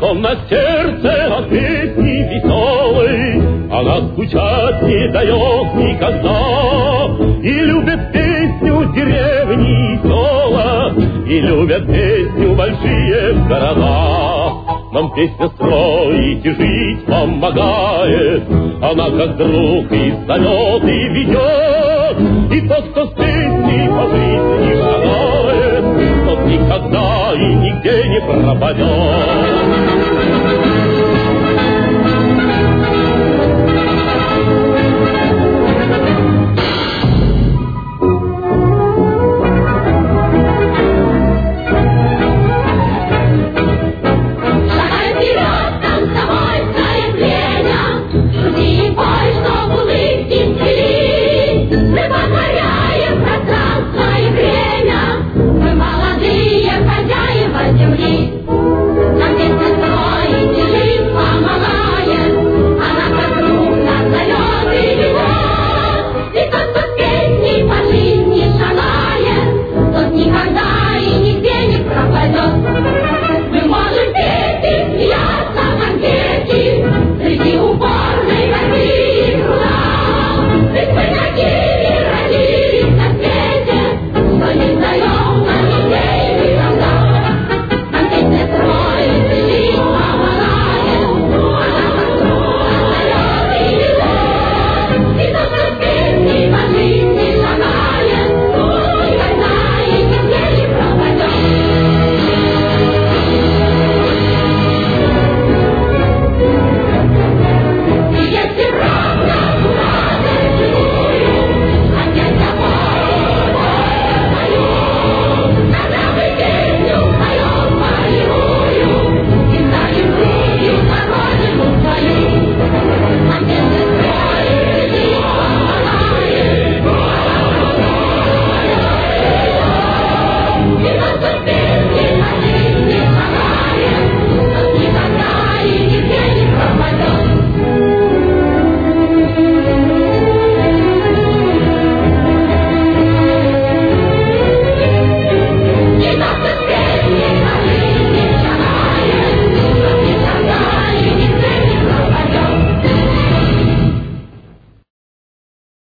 что на сердце от песни веселой она скучать не дает никогда. И любят песню деревни и села, и любят песню большие города. Нам песня строить и жить помогает, она как друг и зовет, и ведет. И тот, кто с песней по жизни шагает, тот никогда и нигде не пропадет.